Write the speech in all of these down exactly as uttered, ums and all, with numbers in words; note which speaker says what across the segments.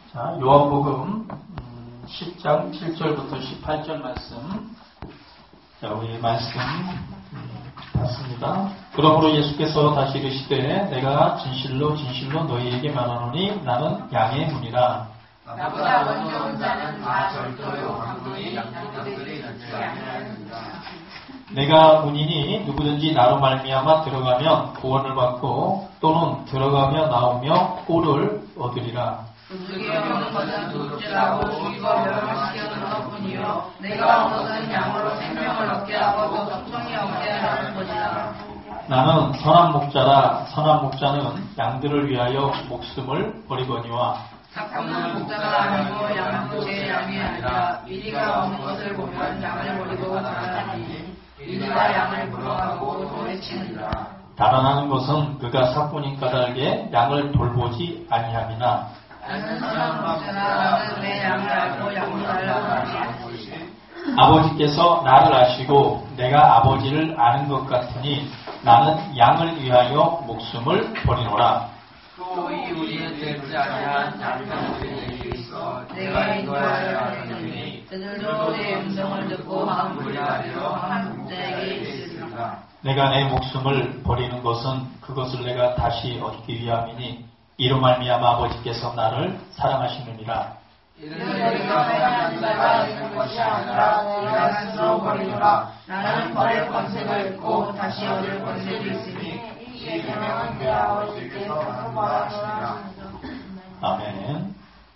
Speaker 1: 자, 요한복음 음, 십 장 칠 절부터 십팔 절 말씀. 자, 우리 말씀 음, 봤습니다. 그러므로 예수께서 다시 이르시되 내가 진실로 진실로 너희에게 말하노니 나는 양의 문이라.
Speaker 2: 나보다 먼저 온 자는 다 절도요 강도니 양들이 듣지 아니하느니라.
Speaker 1: 내가 문이니 누구든지 나로 말미암아 들어가면 구원을 받고 또는 들어가며 나오며 꼴을 얻으리라.
Speaker 2: 그게 오는 것은 도둑질하고 죽이고 멸망시키는 것뿐이요 내가 온 것은 양으로 생명을 얻게 하고 또 풍성히 얻게 하는 것이라.
Speaker 1: 나는 선한 목자라. 선한 목자는 양들을 위하여 목숨을 버리거니와
Speaker 2: 착한 목자가 아니고 양은 제 양이 아니라 이리가 오는 것을 보면 양을 버리고 달아나니 이리가 양을 물어가고 도래치느니라.
Speaker 1: 달아나는 것은 그가 사뿐인 까닭에 양을 돌보지 아니함이나
Speaker 2: 나는 선한 목자라. 나는 내 양을 알고 양을 달라고 하니
Speaker 1: 아버지께서 나를 아시고 내가 아버지를 아는 것 같으니 나는 양을 위하여 목숨을 버리노라.
Speaker 2: 또 이 우리의 되지 아니한 양들이 내게 있어 내가 인도하여 하느니 그들도 내 음성을 듣고 한 무리가 되어 한 목자에게 있으리라.
Speaker 1: 내가 내 목숨을 버리는 것은 그것을 내가 다시 얻기 위함이니 이로 말미암아 아버지께서 나를 사랑하시느니라.
Speaker 2: 이는 내가 사랑하는 자가 있는 것이 아니라 내가 스스로 버리노라. 나는 버릴 권세가 있고 다시 얻을 권세도 있으니 이 계명은 내 아버지께서 말하시니라.
Speaker 1: 아멘.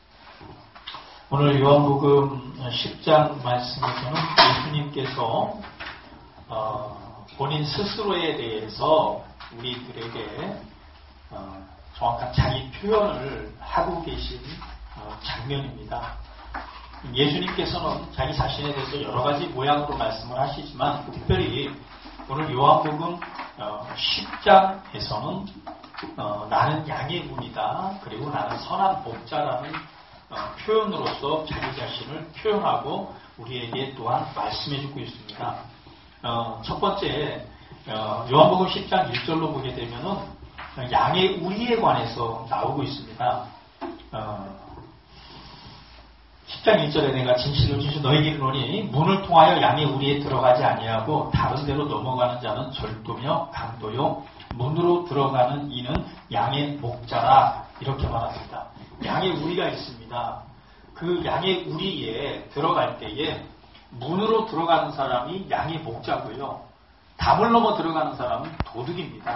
Speaker 1: 오늘 요한복음 십 장 말씀에서는 예수님께서 어, 본인 스스로에 대해서 우리들에게 어, 정확한 자기 표현을 하고 계신 어, 장면입니다. 예수님께서는 자기 자신에 대해서 여러 가지 모양으로 말씀을 하시지만 특별히 오늘 요한복음 어, 십 장에서는 어, 나는 양의 문이다. 그리고 나는 선한 목자라는 어, 표현으로서 자기 자신을 표현하고 우리에게 또한 말씀해주고 있습니다. 어, 첫 번째 어, 요한복음 십 장 일 절로 보게 되면은 양의 우리에 관해서 나오고 있습니다. 어, 십 장 일 절에 내가 진실로 진실로 너희에게 이르노니 문을 통하여 양의 우리에 들어가지 아니하고 다른 데로 넘어가는 자는 절도며 강도요 문으로 들어가는 이는 양의 목자라. 이렇게 말합니다. 양의 우리가 있습니다. 그 양의 우리에 들어갈 때에 문으로 들어가는 사람이 양의 목자고요. 담을 넘어 들어가는 사람은 도둑입니다.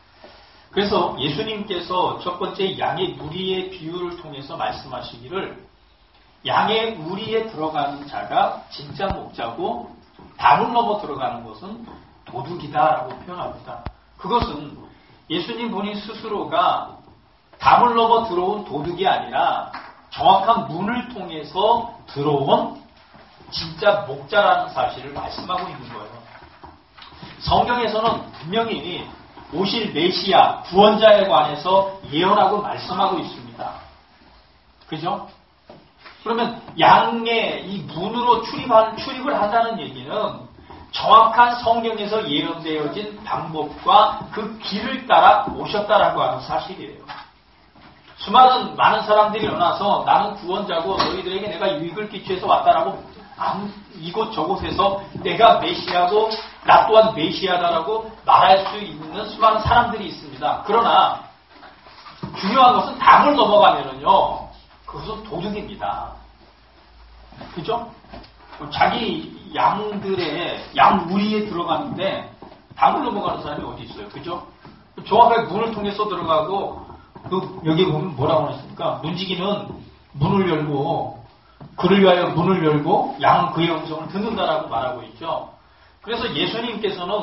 Speaker 1: 그래서 예수님께서 첫 번째 양의 무리의 비유를 통해서 말씀하시기를 양의 우리에 들어가는 자가 진짜 목자고 담을 넘어 들어가는 것은 도둑이다라고 표현합니다. 그것은 예수님 본인 스스로가 담을 넘어 들어온 도둑이 아니라 정확한 문을 통해서 들어온 진짜 목자라는 사실을 말씀하고 있는 거예요. 성경에서는 분명히 오실 메시아, 구원자에 관해서 예언하고 말씀하고 있습니다. 그죠? 그러면 양의 이 문으로 출입한, 출입을 한다는 얘기는 정확한 성경에서 예언되어진 방법과 그 길을 따라 오셨다라고 하는 사실이에요. 수많은 많은 사람들이 일어나서 나는 구원자고 너희들에게 내가 유익을 끼치해서 왔다라고 아무 이곳저곳에서 내가 메시아고 나 또한 메시아다라고 말할 수 있는 수많은 사람들이 있습니다. 그러나 중요한 것은 담을 넘어가면은요 그것은 도둑입니다. 그죠? 자기 양들의 양 우리에 들어가는데 담을 넘어가는 사람이 어디 있어요? 그죠? 정확하게 문을 통해서 들어가고 그 여기 보면 뭐라고 했습니까? 문지기는 문을 열고 그를 위하여 문을 열고 양은 그의 음성을 듣는다라고 말하고 있죠. 그래서 예수님께서는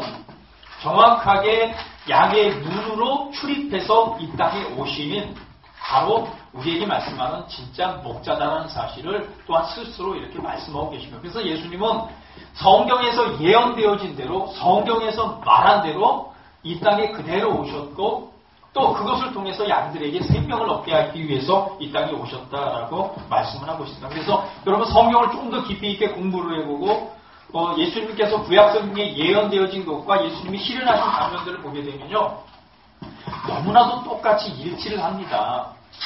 Speaker 1: 정확하게 양의 문으로 출입해서 이 땅에 오시는 바로 우리에게 말씀하는 진짜 목자다라는 사실을 또한 스스로 이렇게 말씀하고 계십니다. 그래서 예수님은 성경에서 예언되어진 대로 성경에서 말한 대로 이 땅에 그대로 오셨고 또 그것을 통해서 양들에게 생명을 얻게 하기 위해서 이 땅에 오셨다라고 말씀을 하고 있습니다. 그래서 여러분 성경을 조금 더 깊이 있게 공부를 해보고 어, 예수님께서 구약성경에 예언되어진 것과 예수님이 실현하신 장면들을 보게 되면요 너무나도 똑같이 일치를 합니다.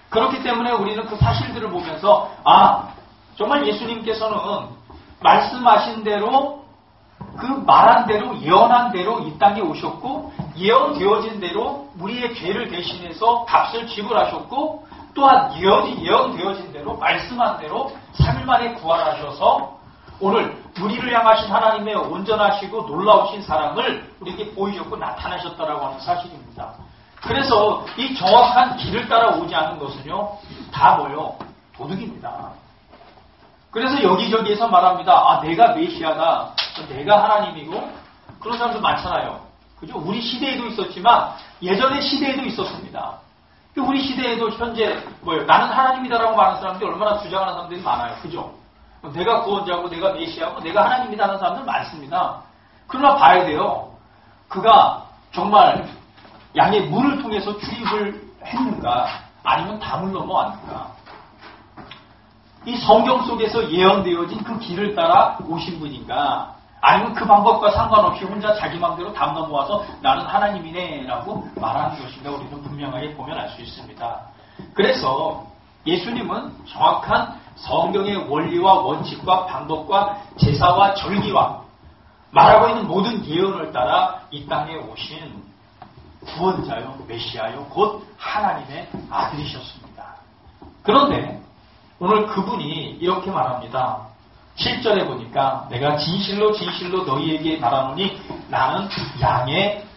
Speaker 1: 그렇기 때문에 우리는 그 사실들을 보면서 아, 정말 예수님께서는 말씀하신 대로 그 말한 대로 예언한 대로 이 땅에 오셨고 예언되어진 대로 우리의 죄를 대신해서 값을 지불하셨고 또한 예언이 예언되어진 대로 말씀한 대로 삼 일 만에 부활하셔서 오늘 우리를 향하신 하나님의 온전하시고 놀라우신 사랑을 우리에게 보이셨고 나타나셨다라고 하는 사실입니다. 그래서 이 정확한 길을 따라 오지 않은 것은요, 다 뭐요? 도둑입니다. 그래서 여기저기에서 말합니다. 아, 내가 메시아다. 내가 하나님이고, 그런 사람도 많잖아요. 그죠? 우리 시대에도 있었지만, 예전의 시대에도 있었습니다. 우리 시대에도 현재, 뭐예요? 나는 하나님이다라고 말하는 사람들이 얼마나 주장하는 사람들이 많아요. 그죠? 내가 구원자고, 내가 메시아고, 내가 하나님이다 하는 사람들 많습니다. 그러나 봐야 돼요. 그가 정말 양의 문을 통해서 출입을 했는가, 아니면 담을 넘어왔는가. 이 성경 속에서 예언되어진 그 길을 따라 오신 분인가, 아니면 그 방법과 상관없이 혼자 자기 마음대로 담 넘어와서 나는 하나님이네 라고 말하는 것인가, 우리는 분명하게 보면 알 수 있습니다. 그래서 예수님은 정확한 성경의 원리와 원칙과 방법과 제사와 절기와 말하고 있는 모든 예언을 따라 이 땅에 오신 구원자요, 메시아요, 곧 하나님의 아들이셨습니다. 그런데 오늘 그분이 이렇게 말합니다. 칠 절에 보니까 내가 진실로 진실로 너희에게 말하노니 나는 양의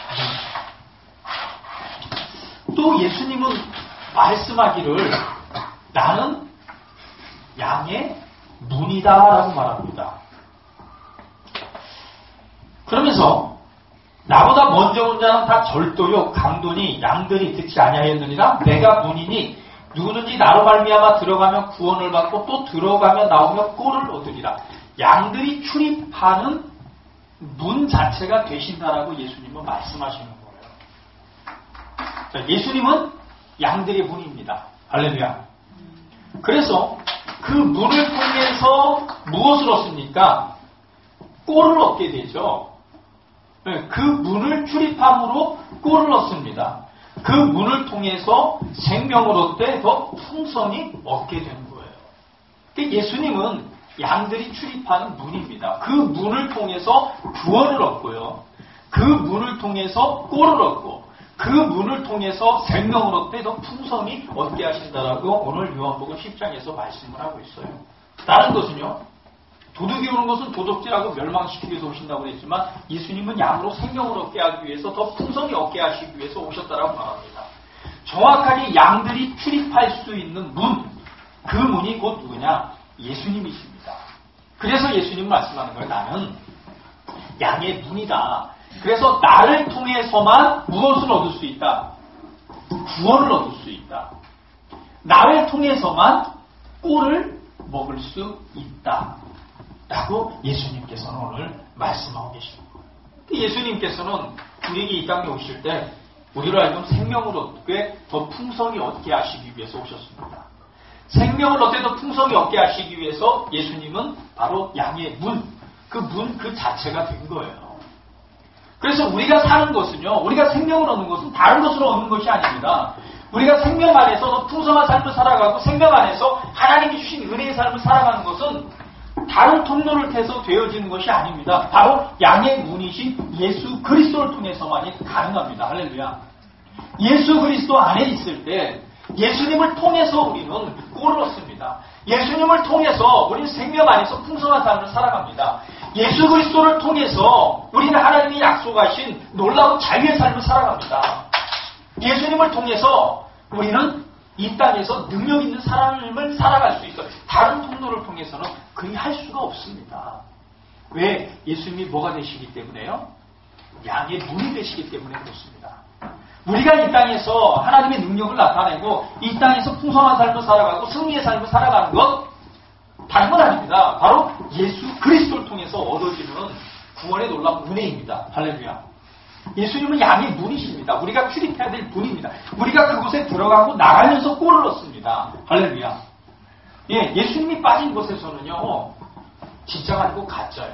Speaker 1: 문. 또 예수님은 말씀하기를 나는 양의 문이다 라고 말합니다. 그러면서 나보다 먼저 온 자는 다 절도요 강도니 양들이 듣지 아니하였느니라. 내가 문이니 누구든지 나로 말미암아 들어가면 구원을 받고 또 들어가며 나오며 꼴을 얻으리라. 양들이 출입하는 문 자체가 되신다라고 예수님은 말씀하시는 거예요. 자, 예수님은 양들의 문입니다. 할렐루야. 그래서 그 문을 통해서 무엇을 얻습니까? 꼴을 얻게 되죠. 그 문을 출입함으로 꼴을 얻습니다. 그 문을 통해서 생명을 얻되 더 풍성히 얻게 되는 거예요. 예수님은 양들이 출입하는 문입니다. 그 문을 통해서 구원을 얻고요. 그 문을 통해서 꼴을 얻고 그 문을 통해서 생명을 얻되 더 풍성히 얻게 하신다라고 오늘 요한복음 십 장에서 말씀을 하고 있어요. 다른 것은요. 도둑이 오는 것은 도둑질하고 멸망시키기 위해서 오신다고 했지만 예수님은 양으로 생명을 얻게 하기 위해서 더 풍성히 얻게 하시기 위해서 오셨다라고 말합니다. 정확하게 양들이 출입할 수 있는 문, 그 문이 곧 누구냐? 예수님이십니다. 그래서 예수님은 말씀하는 거예요. 나는 양의 문이다. 그래서 나를 통해서만 무엇을 얻을 수 있다? 구원을 얻을 수 있다. 나를 통해서만 꼴을 먹을 수 있다. 라고 예수님께서는 오늘 말씀하고 계십니다. 예수님께서는 우리에게 이 땅에 오실 때 우리를 알고 생명을 얻게 더 풍성히 얻게 하시기 위해서 오셨습니다. 생명을 얻게 더 풍성히 얻게 하시기 위해서 예수님은 바로 양의 문, 그 문 그 자체가 된 거예요. 그래서 우리가 사는 것은요, 우리가 생명을 얻는 것은 다른 것으로 얻는 것이 아닙니다. 우리가 생명 안에서 더 풍성한 삶을 살아가고 생명 안에서 하나님이 주신 은혜의 삶을 살아가는 것은 다른 통로를 통해서 되어지는 것이 아닙니다. 바로 양의 문이신 예수 그리스도를 통해서만이 가능합니다. 할렐루야. 예수 그리스도 안에 있을 때 예수님을 통해서 우리는 꼴을 얻습니다. 예수님을 통해서 우리는 생명 안에서 풍성한 삶을 살아갑니다. 예수 그리스도를 통해서 우리는 하나님이 약속하신 놀라운 자유의 삶을 살아갑니다. 예수님을 통해서 우리는 이 땅에서 능력 있는 삶을 살아갈 수 있어요. 다른 통로를 통해서는 그리 할 수가 없습니다. 왜? 예수님이 뭐가 되시기 때문에요? 양의 문이 되시기 때문에 그렇습니다. 우리가 이 땅에서 하나님의 능력을 나타내고 이 땅에서 풍성한 삶을 살아가고 승리의 삶을 살아가는 것 다른 건 아닙니다. 바로 예수 그리스도를 통해서 얻어지는 구원의 놀라운 은혜입니다. 할렐루야. 예수님은 양의 문이십니다. 우리가 출입해야 될 문입니다. 우리가 그곳에 들어가고 나가면서 꼴을 얻습니다. 할렐루야. 예, 예수님이 빠진 곳에서는요, 진짜가 아니고 가짜예요.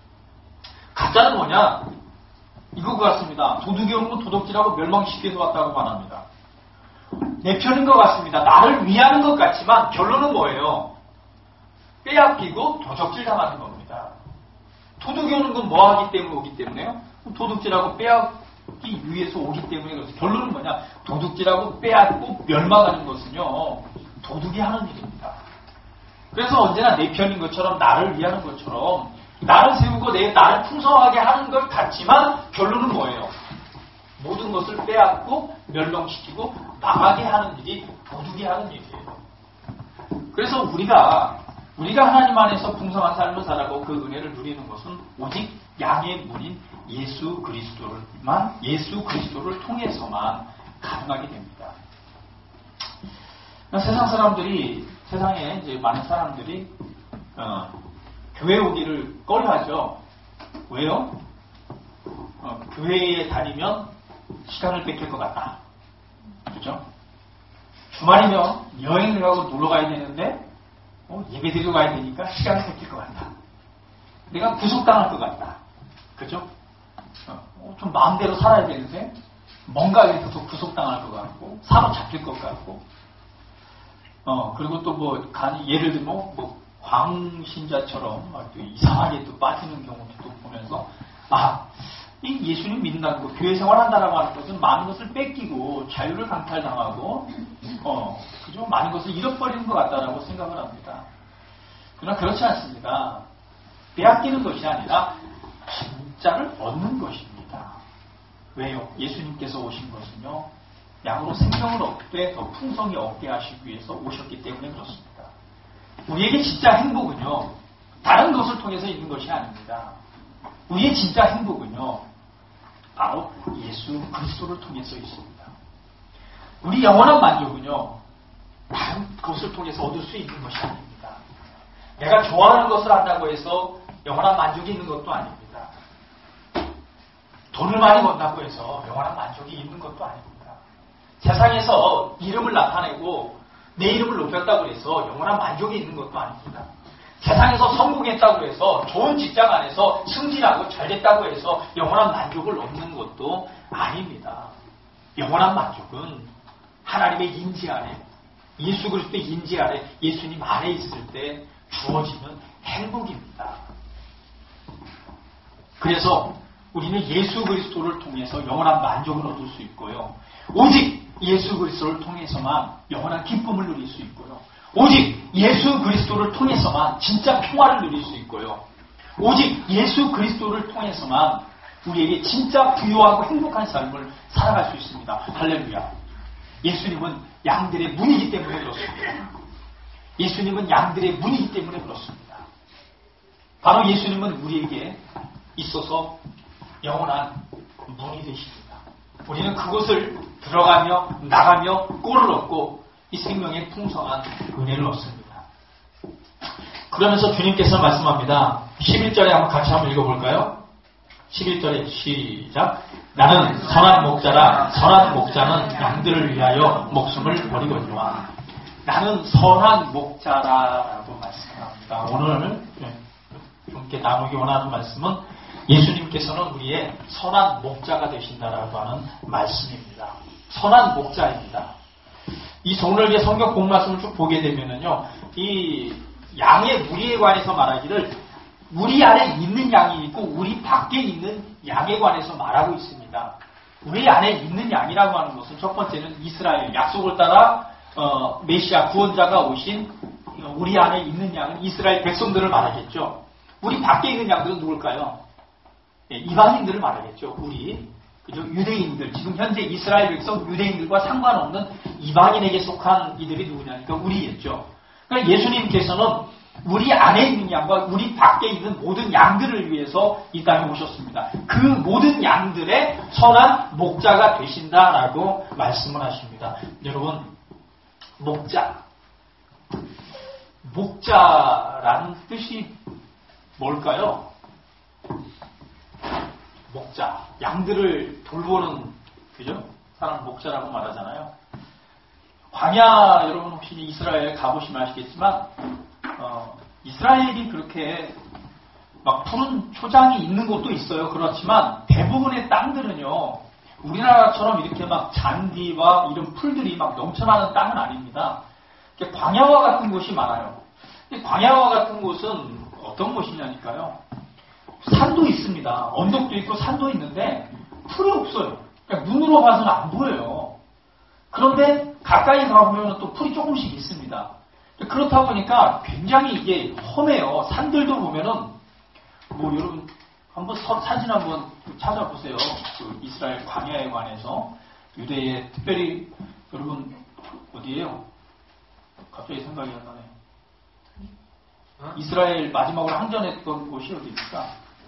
Speaker 1: 가짜는 뭐냐? 이거 같습니다. 도둑이 오는 건 도둑질하고 멸망시키게 놓았다고 말합니다. 내 편인 것 같습니다. 나를 위하는 것 같지만 결론은 뭐예요? 빼앗기고 도적질 당하는 겁니다. 도둑이 오는 건 뭐 하기 때문에 오기 때문에요? 도둑질하고 빼앗기 위해서 오기 때문에 그래서 결론은 뭐냐? 도둑질하고 빼앗고 멸망하는 것은요, 도둑이 하는 일입니다. 그래서 언제나 내 편인 것처럼 나를 위하는 것처럼 나를 세우고 내 나를 풍성하게 하는 것 같지만 결론은 뭐예요? 모든 것을 빼앗고 멸망시키고 망하게 하는 일이 도둑이 하는 일이에요. 그래서 우리가 우리가 하나님 안에서 풍성한 삶을 살아가고 그 은혜를 누리는 것은 오직 양의 문인 예수 그리스도를만 예수 그리스도를 통해서만 가능하게 됩니다. 세상 사람들이 세상에 이제 많은 사람들이 어, 교회 오기를 꺼려하죠. 왜요? 어, 교회에 다니면 시간을 뺏길 것 같다. 그죠? 주말이면 여행을 가고 놀러 가야 되는데 어, 예배 드리러 가야 되니까 시간을 뺏길 것 같다. 내가 구속당할 것 같다. 그죠? 어, 좀 마음대로 살아야 되는데 뭔가에 있어서 구속당할 것 같고 사로잡힐 것 같고 어 그리고 또 뭐 예를 들면 뭐 광신자처럼 또 이상하게 또 빠지는 경우도 또 보면서 아 이 예수님 믿는다는 거, 교회 생활한다라고 하는 것은 많은 것을 뺏기고 자유를 강탈당하고 어 그죠? 많은 것을 잃어버리는 것 같다라고 생각을 합니다. 그러나 그렇지 않습니다. 빼앗기는 것이 아니라 진짜를 얻는 것입니다. 왜요? 예수님께서 오신 것은요, 양으로 생명을 얻되 더 풍성히 얻게 하시기 위해서 오셨기 때문에 그렇습니다. 우리에게 진짜 행복은요, 다른 것을 통해서 있는 것이 아닙니다. 우리의 진짜 행복은요, 바로 예수 그리스도를 통해서 있습니다. 우리 영원한 만족은요, 다른 것을 통해서 얻을 수 있는 것이 아닙니다. 내가 좋아하는 것을 한다고 해서 영원한 만족이 있는 것도 아닙니다. 돈을 많이 번다고 해서 영원한 만족이 있는 것도 아닙니다. 세상에서 이름을 나타내고 내 이름을 높였다고 해서 영원한 만족이 있는 것도 아닙니다. 세상에서 성공했다고 해서 좋은 직장 안에서 승진하고 잘됐다고 해서 영원한 만족을 얻는 것도 아닙니다. 영원한 만족은 하나님의 인지 안에, 예수 그리스도의 인지 안에, 예수님 안에 있을 때 주어지는 행복입니다. 그래서 우리는 예수 그리스도를 통해서 영원한 만족을 얻을 수 있고요. 오직 예수 그리스도를 통해서만 영원한 기쁨을 누릴 수 있고요. 오직 예수 그리스도를 통해서만 진짜 평화를 누릴 수 있고요. 오직 예수 그리스도를 통해서만 우리에게 진짜 부유하고 행복한 삶을 살아갈 수 있습니다. 할렐루야. 예수님은 양들의 문이기 때문에 그렇습니다. 예수님은 양들의 문이기 때문에 그렇습니다. 바로 예수님은 우리에게 있어서 영원한 문이 되십니다. 우리는 그곳을 들어가며 나가며 꼴을 얻고 이 생명의 풍성한 은혜를 얻습니다. 그러면서 주님께서 말씀합니다. 십일 절에 한번 같이 한번 읽어볼까요? 십일 절에 시작. 나는 선한 목자라 선한 목자는 양들을 위하여 목숨을 버리거니와. 나는 선한 목자라라고 말씀합니다. 오늘 좀 이렇게 나누기 원하는 말씀은 예수님께서는 우리의 선한 목자가 되신다라고 하는 말씀입니다. 선한 목자입니다. 이 성령의 성경 본 말씀을 쭉 보게 되면은요, 이 양의 무리에 관해서 말하기를 우리 안에 있는 양이 있고 우리 밖에 있는 양에 관해서 말하고 있습니다. 우리 안에 있는 양이라고 하는 것은 첫 번째는 이스라엘, 약속을 따라 어, 메시아 구원자가 오신 우리 안에 있는 양은 이스라엘 백성들을 말하겠죠. 우리 밖에 있는 양들은 누굴까요? 예, 이방인들을 말하겠죠. 우리 그죠? 유대인들, 지금 현재 이스라엘 백성 유대인들과 상관없는 이방인에게 속한 이들이 누구냐니까 우리겠죠. 그러니까 예수님께서는 우리 안에 있는 양과 우리 밖에 있는 모든 양들을 위해서 이 땅에 오셨습니다. 그 모든 양들의 선한 목자가 되신다라고 말씀을 하십니다. 여러분, 목자. 목자라는 뜻이 뭘까요? 목자. 양들을 돌보는, 그죠? 사람 목자라고 말하잖아요. 광야, 여러분 혹시 이스라엘 가보시면 아시겠지만, 어, 이스라엘이 그렇게 막 푸른 초장이 있는 곳도 있어요. 그렇지만 대부분의 땅들은요, 우리나라처럼 이렇게 막 잔디와 이런 풀들이 막 넘쳐나는 땅은 아닙니다. 광야와 같은 곳이 많아요. 광야와 같은 곳은 어떤 곳이냐니까요. 산도 있습니다. 언덕도 있고 산도 있는데 풀이 없어요. 그러니까 눈으로 봐서는 안 보여요. 그런데 가까이 가보면 또 풀이 조금씩 있습니다. 그렇다 보니까 굉장히 이게 험해요. 산들도 보면은 뭐 여러분 한번 사진 한번 찾아보세요. 그 이스라엘 광야에 관해서 유대에 특별히 여러분 어디예요? 갑자기 생각이 안 나네요. 어? 이스라엘 마지막으로 항전했던 곳이 어디입니까?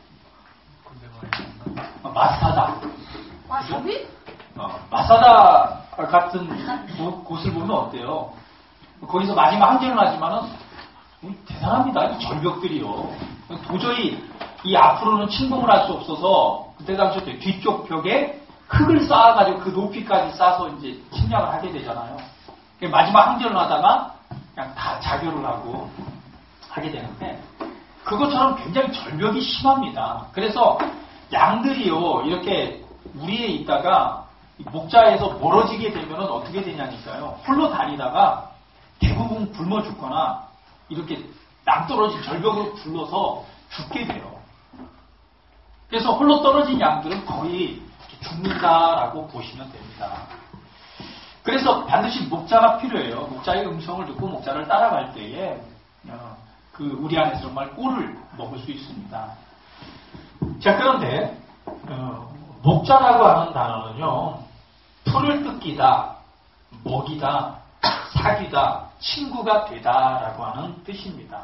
Speaker 1: 아, 마사다.
Speaker 2: 마사비?
Speaker 1: 어, 마사다 같은 고, 곳을 보면 어때요? 거기서 마지막 항전을 하지만은 대단합니다. 이 절벽들이요. 도저히 이 앞으로는 침공을 할 수 없어서 그때 당시 때 뒤쪽 벽에 흙을 쌓아가지고 그 높이까지 쌓아서 이제 침략을 하게 되잖아요. 마지막 항전을 하다가 그냥 다 자결을 하고 하게 되는데 그것처럼 굉장히 절벽이 심합니다. 그래서 양들이요 이렇게 무리에 있다가 목자에서 멀어지게 되면 어떻게 되냐니까요. 홀로 다니다가 대부분 굶어 죽거나 이렇게 낭떠러진 절벽으로 굴러서 죽게 돼요. 그래서 홀로 떨어진 양들은 거의 죽는다라고 보시면 됩니다. 그래서 반드시 목자가 필요해요. 목자의 음성을 듣고 목자를 따라갈 때에 그 우리 안에서 정말 꼴을 먹을 수 있습니다. 자, 그런데 어, 목자라고 하는 단어는요. 풀을 뜯기다, 먹이다, 사귀다, 친구가 되다라고 하는 뜻입니다.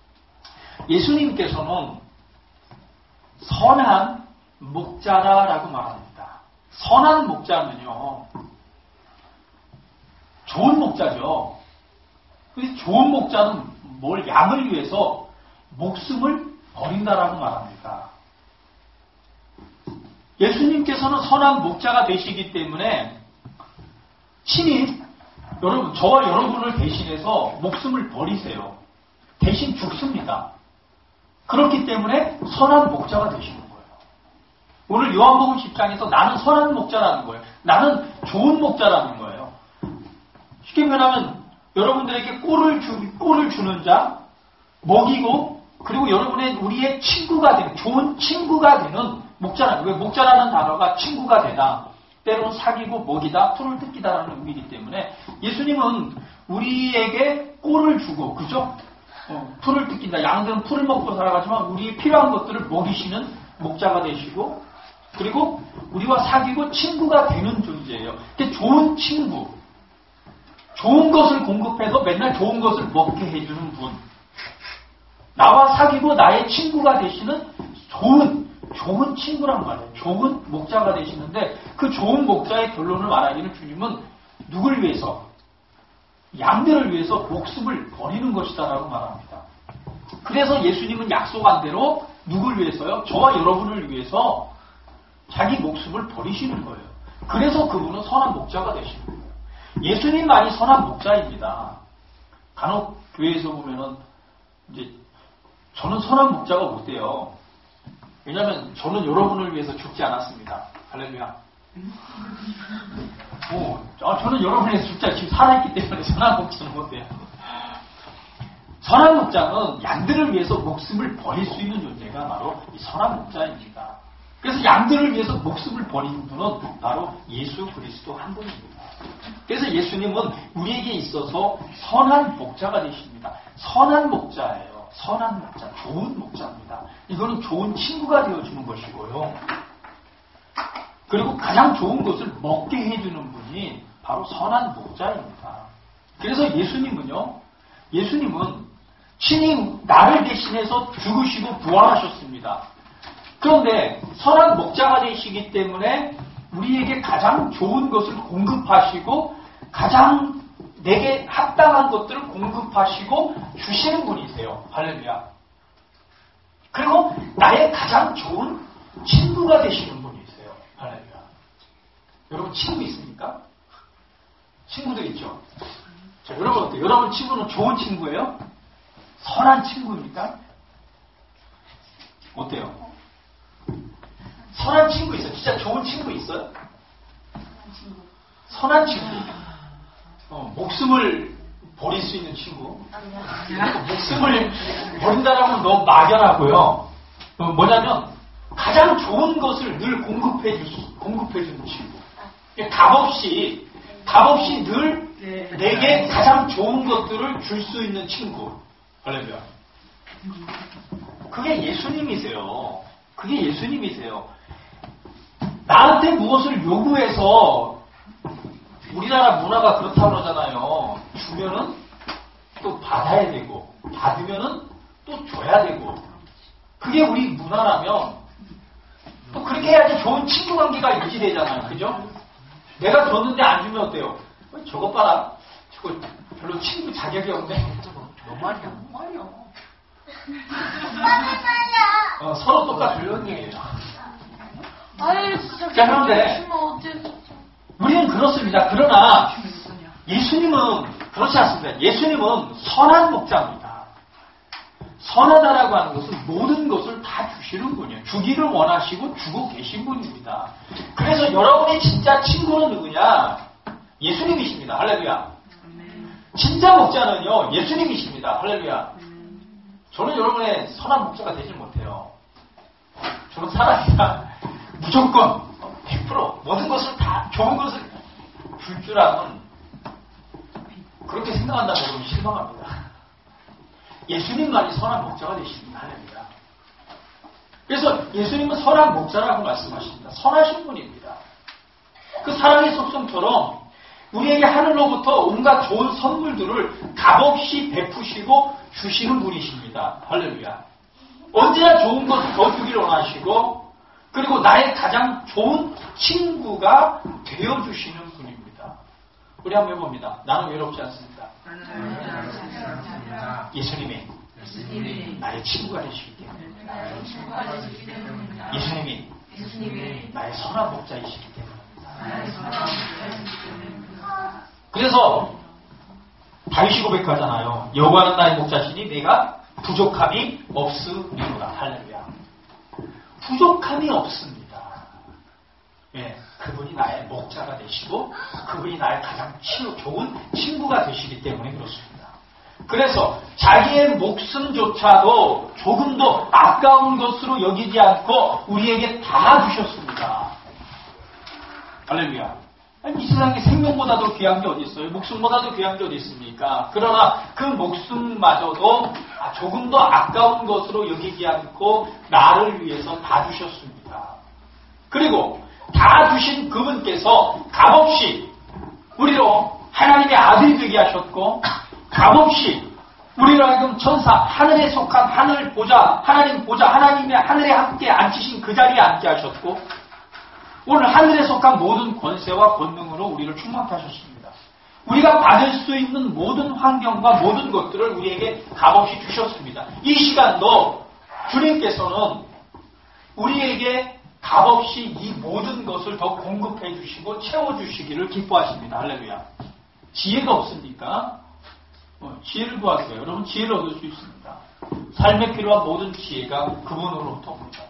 Speaker 1: 예수님께서는 선한 목자라고 말합니다. 선한 목자는요. 좋은 목자죠. 근데 좋은 목자는 뭘 양을 위해서 목숨을 버린다라고 말합니다. 예수님께서는 선한 목자가 되시기 때문에 친히 여러분, 저와 여러분을 대신해서 목숨을 버리세요. 대신 죽습니다. 그렇기 때문에 선한 목자가 되시는 거예요. 오늘 요한복음 십 장에서 나는 선한 목자라는 거예요. 나는 좋은 목자라는 거예요. 쉽게 말하면 여러분들에게 꼴을, 주, 꼴을 주는 자, 먹이고 그리고 여러분의 우리의 친구가 되는, 좋은 친구가 되는 목자라는 거예요. 목자라는 단어가 친구가 되다. 때로는 사귀고 먹이다, 풀을 뜯기다라는 의미이기 때문에 예수님은 우리에게 꼴을 주고, 그죠? 어, 풀을 뜯긴다. 양들은 풀을 먹고 살아가지만 우리의 필요한 것들을 먹이시는 목자가 되시고, 그리고 우리와 사귀고 친구가 되는 존재예요. 그러니까 좋은 친구, 좋은 것을 공급해서 맨날 좋은 것을 먹게 해주는 분, 나와 사귀고 나의 친구가 되시는 좋은 좋은 친구란 말이에요. 좋은 목자가 되시는데 그 좋은 목자의 결론을 말하기는 주님은 누굴 위해서? 양들을 위해서 목숨을 버리는 것이다라고 말합니다. 그래서 예수님은 약속한 대로 누굴 위해서요? 저와 여러분을 위해서 자기 목숨을 버리시는 거예요. 그래서 그분은 선한 목자가 되시는 거예요. 예수님만이 선한 목자입니다. 간혹 교회에서 보면은 이제 저는 선한 목자가 못 돼요. 왜냐하면 저는 여러분을 위해서 죽지 않았습니다. 할렐루야. 오, 아, 저는 여러분을 위해서 죽지 않았기 지금 살아있기 때문에 선한 목자는 못 돼요. 선한 목자는 양들을 위해서 목숨을 버릴 수 있는 존재가 바로 이 선한 목자입니다. 그래서 양들을 위해서 목숨을 버리는 분은 바로 예수 그리스도 한 분입니다. 그래서 예수님은 우리에게 있어서 선한 목자가 되십니다. 선한 목자예요. 선한 목자, 좋은 목자입니다. 이거는 좋은 친구가 되어주는 것이고요. 그리고 가장 좋은 것을 먹게 해주는 분이 바로 선한 목자입니다. 그래서 예수님은요, 예수님은 친히 나를 대신해서 죽으시고 부활하셨습니다. 그런데 선한 목자가 되시기 때문에 우리에게 가장 좋은 것을 공급하시고 가장 내게 합당한 것들을 공급하시고 주시는 분이세요. 할렐루야. 그리고 나의 가장 좋은 친구가 되시는 분이세요. 할렐루야. 여러분 친구 있습니까? 친구들 있죠? 자, 여러분 어때요? 여러분 친구는 좋은 친구예요? 선한 친구입니까? 어때요? 선한 친구 있어요? 진짜 좋은 친구 있어요? 선한 친구. 어, 목숨을 버릴 수 있는 친구. 목숨을 버린다라면 너무 막연하고요. 어, 뭐냐면 가장 좋은 것을 늘 공급해 줄 수, 공급해 주는 친구. 값없이 값없이 늘 내게 가장 좋은 것들을 줄 수 있는 친구. 할렐루야. 그게 예수님이세요. 그게 예수님이세요. 나한테 무엇을 요구해서 우리나라 문화가 그렇다고 그러잖아요. 주면은 또 받아야 되고 받으면은 또 줘야 되고 그게 우리 문화라면 또 그렇게 해야지 좋은 친구 관계가 유지되잖아요. 그죠? 내가 줬는데 안 주면 어때요? 어, 저것 봐라. 저거 별로 친구 자격이 없네. 너 말이야, 너 말이야. 어, 서로 똑같은 이런 얘기예요.
Speaker 2: 아유, 진짜.
Speaker 1: 자, 그런데 우리는 그렇습니다. 그러나 예수님은 그렇지 않습니다. 예수님은 선한 목자입니다. 선하다라고 하는 것은 모든 것을 다 주시는 분이에요. 주기를 원하시고 주고 계신 분입니다. 그래서 여러분의 진짜 친구는 누구냐? 예수님이십니다. 할렐루야. 진짜 목자는요, 예수님이십니다. 할렐루야. 저는 여러분의 선한 목자가 되지 못해요. 저는 사람이라 무조건 백 퍼센트 모든 것을 다 좋은 것을 줄 줄 아는 그렇게 생각한다면 여러분 실망합니다. 예수님만이 선한 목자가 되십니다. 할렐루야. 그래서 예수님은 선한 목자라고 말씀하십니다. 선하신 분입니다. 그 사랑의 속성처럼 우리에게 하늘로부터 온갖 좋은 선물들을 값없이 베푸시고 주시는 분이십니다. 할렐루야. 언제나 좋은 것을 더 주기를 원하시고 그리고 나의 가장 좋은 친구가 되어주시는 분입니다. 우리 한번 해봅니다. 나는 외롭지 않습니다. 예수님이 나의 친구가 되시기 때문에 예수님이 나의 선한 목자이시기 때문입니다. 그래서 다윗이 고백하잖아요. 여호와는 나의 목자시니 내가 부족함이 없으리로다. 할렐루야. 부족함이 없습니다. 예, 그분이 나의 목자가 되시고 그분이 나의 가장 좋은 친구가 되시기 때문에 그렇습니다. 그래서 자기의 목숨조차도 조금도 아까운 것으로 여기지 않고 우리에게 다 주셨습니다. 할렐루야. 아니, 이 세상에 생명보다도 귀한 게 어디 있어요? 목숨보다도 귀한 게 어디 있습니까? 그러나 그 목숨마저도 조금도 아까운 것으로 여기지 않고 나를 위해서 다 주셨습니다. 그리고 다 주신 그분께서 값없이 우리로 하나님의 아들이 되게 하셨고 값없이 우리로 하여금 천사, 하늘에 속한 하늘 보좌, 하나님 보좌, 하나님의 하늘에 함께 앉히신 그 자리에 앉게 하셨고 오늘 하늘에 속한 모든 권세와 권능으로 우리를 충만케 하셨습니다. 우리가 받을 수 있는 모든 환경과 모든 것들을 우리에게 값없이 주셨습니다. 이 시간도 주님께서는 우리에게 값없이 이 모든 것을 더 공급해 주시고 채워주시기를 기뻐하십니다. 할렐루야. 지혜가 없습니까? 어, 지혜를 구하세요. 여러분 지혜를 얻을 수 있습니다. 삶에 필요한 모든 지혜가 그분으로부터 옵니다.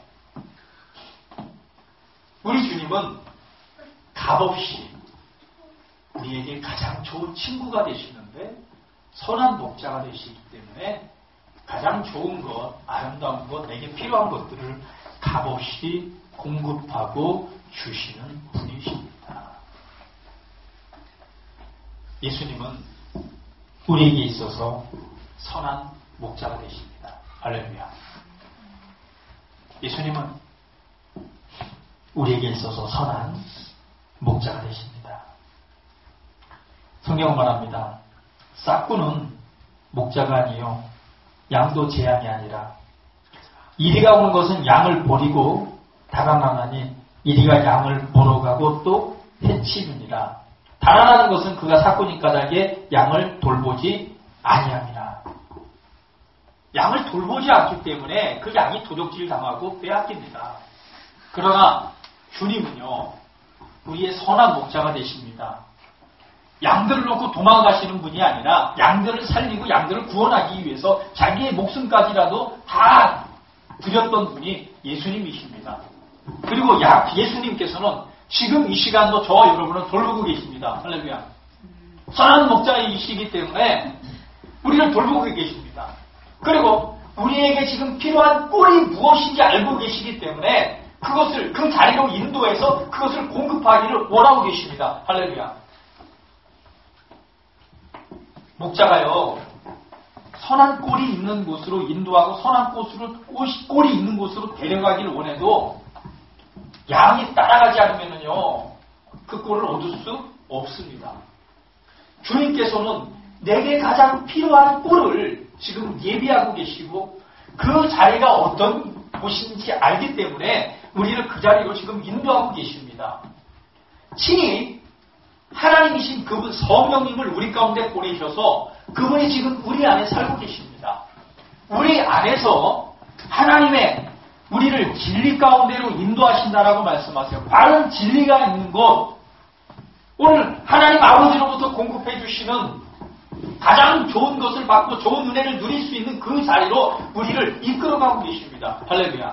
Speaker 1: 우리 주님은 값없이 우리에게 가장 좋은 친구가 되시는데 선한 목자가 되시기 때문에 가장 좋은 것, 아름다운 것, 내게 필요한 것들을 값없이 공급하고 주시는 분이십니다. 예수님은 우리에게 있어서 선한 목자가 되십니다. 할렐루야. 예수님은 우리에게 있어서 선한 목자가 되십니다. 성경은 말합니다. 싹구는 목자가 아니요 양도 재앙이 아니라 이리가 오는 것은 양을 버리고 달아나나니 이리가 양을 벌어가고 또 해치느니라. 달아나는 것은 그가 삭구니 까닭에 양을 돌보지 아니함이라. 양을 돌보지 않기 때문에 그 양이 도적질 당하고 빼앗깁니다. 그러나 주님은요 우리의 선한 목자가 되십니다. 양들을 놓고 도망가시는 분이 아니라 양들을 살리고 양들을 구원하기 위해서 자기의 목숨까지라도 다 드렸던 분이 예수님이십니다. 그리고 예수님께서는 지금 이 시간도 저와 여러분은 돌보고 계십니다. 할렐루야. 선한 목자이시기 때문에 우리를 돌보고 계십니다. 그리고 우리에게 지금 필요한 꼴이 무엇인지 알고 계시기 때문에 그것을 그 자리로 인도해서 그것을 공급하기를 원하고 계십니다. 할렐루야. 목자가요, 선한 꼴이 있는 곳으로 인도하고 선한 곳으로 꼴이 있는 곳으로 데려가기를 원해도 양이 따라가지 않으면요 그 꼴을 얻을 수 없습니다. 주님께서는 내게 가장 필요한 꼴을 지금 예비하고 계시고 그 자리가 어떤 곳인지 알기 때문에 우리를 그 자리로 지금 인도하고 계십니다. 친히 하나님이신 그분 성령님을 우리 가운데 보내셔서 그분이 지금 우리 안에 살고 계십니다. 우리 안에서 하나님의 우리를 진리 가운데로 인도하신다라고 말씀하세요. 바른 진리가 있는 곳, 오늘 하나님 아버지로부터 공급해 주시는 가장 좋은 것을 받고 좋은 은혜를 누릴 수 있는 그 자리로 우리를 이끌어가고 계십니다. 할렐루야.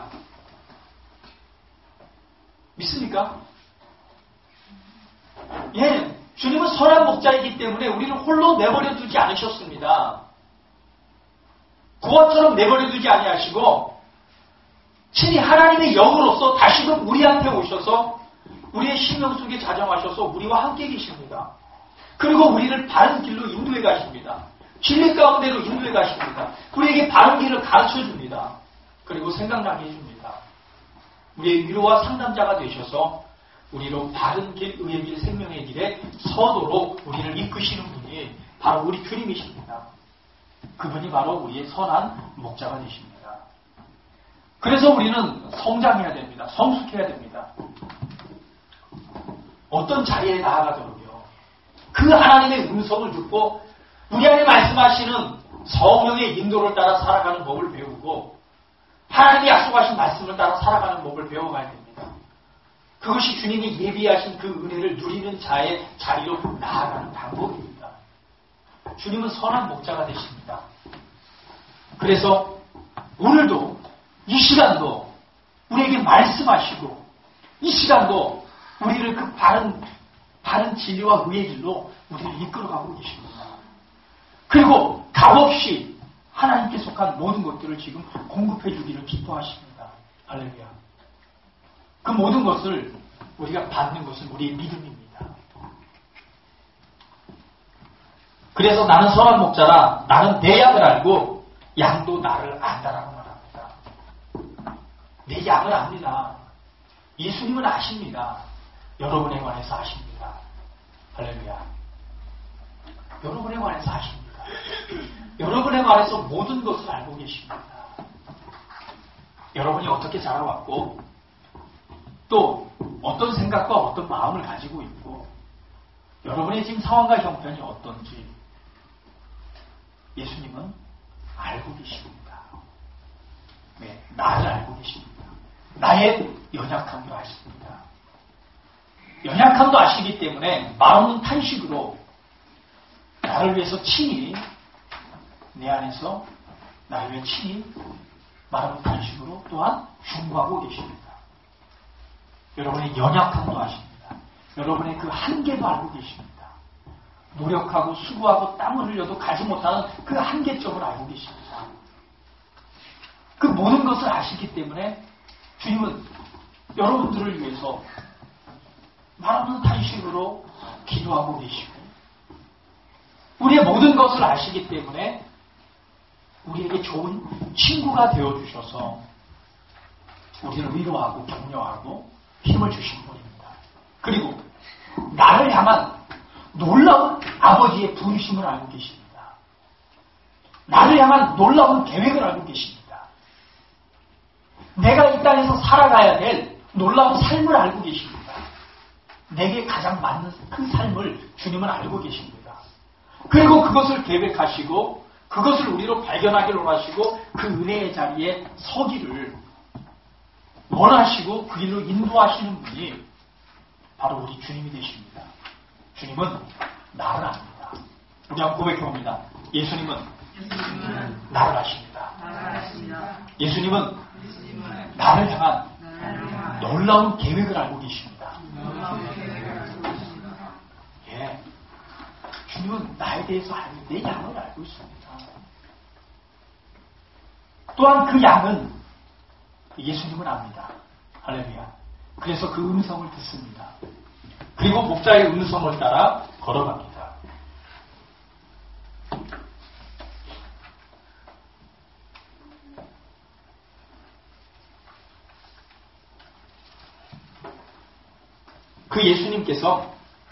Speaker 1: 믿습니까? 예, 주님은 선한 목자이기 때문에 우리를 홀로 내버려 두지 않으셨습니다. 구원처럼 내버려 두지 아니하시고 친히 하나님의 영으로서 다시금 우리한테 오셔서 우리의 심령 속에 자정하셔서 우리와 함께 계십니다. 그리고 우리를 바른 길로 인도해 가십니다. 진리 가운데로 인도해 가십니다. 우리에게 바른 길을 가르쳐 줍니다. 그리고 생각나게 해줍니다. 우리의 위로와 상담자가 되셔서 우리로 바른 길, 의의 길, 생명의 길에 서도록 우리를 이끄시는 분이 바로 우리 주님이십니다. 그분이 바로 우리의 선한 목자가 되십니다. 그래서 우리는 성장해야 됩니다. 성숙해야 됩니다. 어떤 자리에 나아가도록요. 그 하나님의 음성을 듣고 우리 안에 말씀하시는 성령의 인도를 따라 살아가는 법을 배우고 하나님이 약속하신 말씀을 따라 살아가는 법을 배워가야 됩니다. 그것이 주님이 예비하신 그 은혜를 누리는 자의 자리로 나아가는 방법입니다. 주님은 선한 목자가 되십니다. 그래서 오늘도 이 시간도 우리에게 말씀하시고 이 시간도 우리를 그 바른 바른 진리와 의의 길로 우리를 이끌어가고 계십니다. 그리고 값없이 하나님께 속한 모든 것들을 지금 공급해 주기를 기뻐하십니다. 할렐루야. 그 모든 것을 우리가 받는 것은 우리의 믿음입니다. 그래서 나는 선한 목자라 나는 내 양을 알고 양도 나를 안다라고 말합니다. 내 양을 압니다. 예수님은 아십니다. 여러분에 관해서 아십니다. 할렐루야. 여러분에 관해서 아십니다. 여러분에 관해서 모든 것을 알고 계십니다. 여러분이 어떻게 자라왔고 또 어떤 생각과 어떤 마음을 가지고 있고 여러분의 지금 상황과 형편이 어떤지 예수님은 알고 계십니다. 네, 나를 알고 계십니다. 나의 연약함도 아십니다. 연약함도 아시기 때문에 마음은 탄식으로 나를 위해서 친히 내 안에서 나를 위해 친히 마음은 탄식으로 또한 중보하고 계십니다. 여러분의 연약함도 아십니다. 여러분의 그 한계도 알고 계십니다. 노력하고 수고하고 땀을 흘려도 가지 못하는 그 한계점을 알고 계십니다. 그 모든 것을 아시기 때문에 주님은 여러분들을 위해서 말없는 탄식으로 기도하고 계시고 우리의 모든 것을 아시기 때문에 우리에게 좋은 친구가 되어주셔서 우리를 위로하고 격려하고 힘을 주신 분입니다. 그리고 나를 향한 놀라운 아버지의 부르심을 알고 계십니다. 나를 향한 놀라운 계획을 알고 계십니다. 내가 이 땅에서 살아가야 될 놀라운 삶을 알고 계십니다. 내게 가장 맞는 그 삶을 주님은 알고 계십니다. 그리고 그것을 계획하시고 그것을 우리로 발견하기를 원하시고 그 은혜의 자리에 서기를 원하시고 그 길로 인도하시는 분이 바로 우리 주님이 되십니다. 주님은 나를 압니다. 우리 한번 고백해봅니다. 예수님은, 예수님은 나를 아십니다. 예수님은 나를 향한 놀라운 계획을 알고 계십니다. 예수님은 나에 대해서 알고 내 양을 알고 있습니다. 또한 그 양은 예수님은 압니다. 할렐루야. 그래서 그 음성을 듣습니다. 그리고 목자의 음성을 따라 걸어갑니다. 그 예수님께서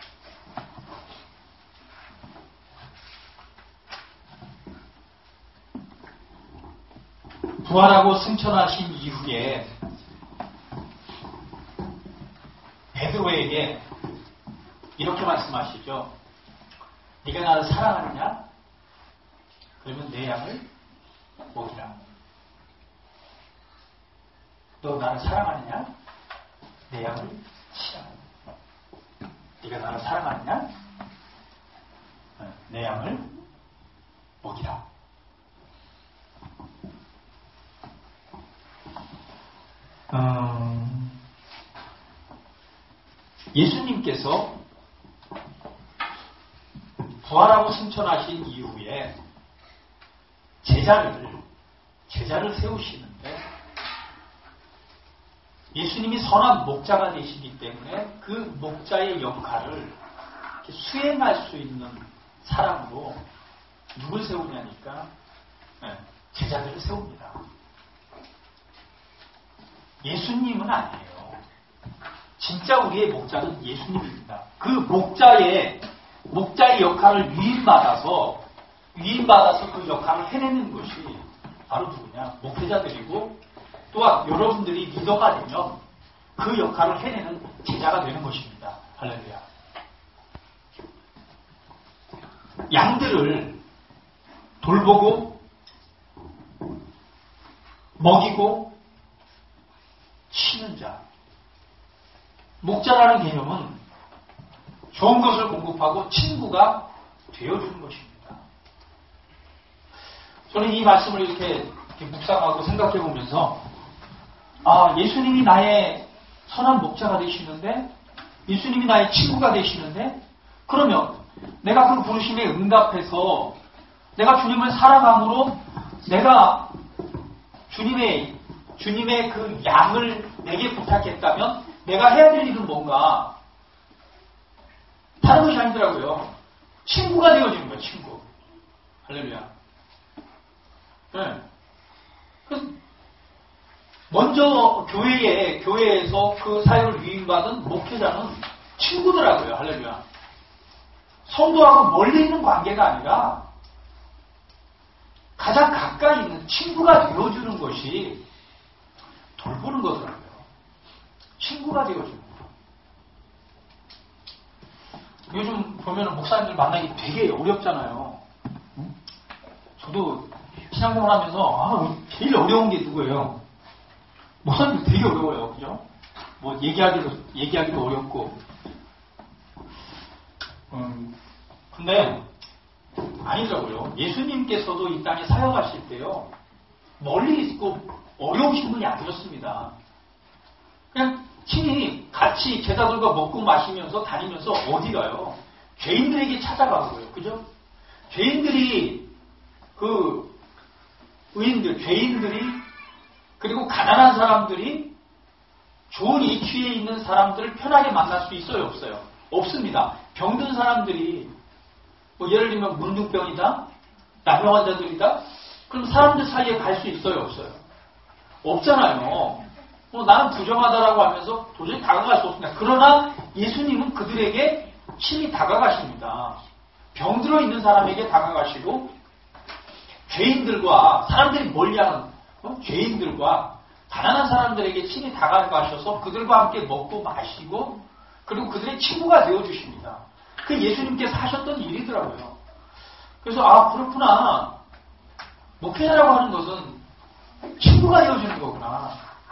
Speaker 1: 부활하고 승천하신 이후에 베드로에게 이렇게 말씀하시죠. 네가 나를 사랑하느냐? 그러면 내 양을 먹이라. 너 나를 사랑하느냐? 내 양을 치라. 네가 나를 사랑하느냐? 내 양을 먹이라. 음, 예수님께서 부활하고 승천하신 이후에 제자를 제자를 세우시는데 예수님이 선한 목자가 되시기 때문에 그 목자의 역할을 수행할 수 있는 사람으로 누굴 세우냐니까 제자들을 세웁니다. 예수님은 아니에요. 진짜 우리의 목자는 예수님입니다. 그 목자의 목자의 역할을 위임받아서 위임받아서 그 역할을 해내는 것이 바로 누구냐? 목회자들이고 또한 여러분들이 리더가 되면 그 역할을 해내는 제자가 되는 것입니다. 할렐루야. 양들을 돌보고 먹이고 치는 자. 목자라는 개념은 좋은 것을 공급하고 친구가 되어주는 것입니다. 저는 이 말씀을 이렇게, 이렇게 묵상하고 생각해 보면서 아, 예수님이 나의 선한 목자가 되시는데 예수님이 나의 친구가 되시는데 그러면 내가 그 부르심에 응답해서 내가 주님을 사랑함으로 내가 주님의 주님의 그 양을 내게 부탁했다면 내가 해야 될 일은 뭔가? 다른 것이 아니더라고요. 친구가 되어지는 거예요. 친구. 할렐루야. 네. 먼저 교회에 교회에서 그 사역을 위임받은 목회자는 친구더라고요. 할렐루야. 성도하고 멀리 있는 관계가 아니라 가장 가까이 있는 친구가 되어주는 것이 돌보는 거더라고요. 친구가 되어주는 거. 요즘 보면 목사님들 만나기 되게 어렵잖아요. 응? 저도 신앙생활 하면서 아, 제일 어려운 게 누구예요? 목사님들 되게 어려워요. 그죠? 뭐 얘기하기도, 얘기하기도 어렵고. 음, 근데 아니더라고요. 예수님께서도 이 땅에 사역하실 때요. 멀리 있고 어려우신 분이 아니었습니다. 그냥 친히 같이 제자들과 먹고 마시면서 다니면서 어디 가요? 죄인들에게 찾아가고요. 그죠? 죄인들이 그 의인들, 죄인들이 그리고 가난한 사람들이 좋은 이취에 있는 사람들을 편하게 만날 수 있어요? 없어요? 없습니다. 병든 사람들이 뭐 예를 들면 문둥병이다? 나병 환자들이다? 그럼 사람들 사이에 갈 수 있어요? 없어요? 없잖아요. 뭐 나는 부정하다라고 하면서 도저히 다가갈 수 없습니다. 그러나 예수님은 그들에게 친히 다가가십니다. 병들어 있는 사람에게 다가가시고 죄인들과 사람들이 멀리하는 어? 죄인들과 가난한 사람들에게 친히 다가가셔서 그들과 함께 먹고 마시고 그리고 그들의 친구가 되어주십니다. 그 예수님께서 하셨던 일이더라고요. 그래서 아 그렇구나. 목회자라고 하는 것은 친구가 되어주는 거구나.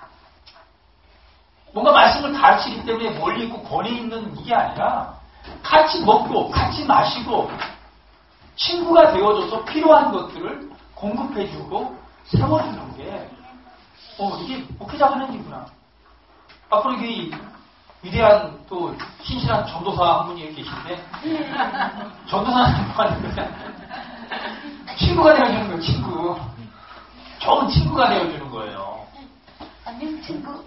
Speaker 1: 뭔가 말씀을 가르치기 때문에 멀리 있고 권위 있는 이게 아니라 같이 먹고 같이 마시고 친구가 되어줘서 필요한 것들을 공급해주고 세워주는 게 어, 이게 목회자가 하는 일이구나. 앞으로 이게 위대한 또 신실한 전도사 한 분이 계신데 전도사는 뭐 하는 거야? 친구가 되어주는 거예요. 친구. 좋은 친구가 되어주는 거예요.
Speaker 2: 안녕 친구.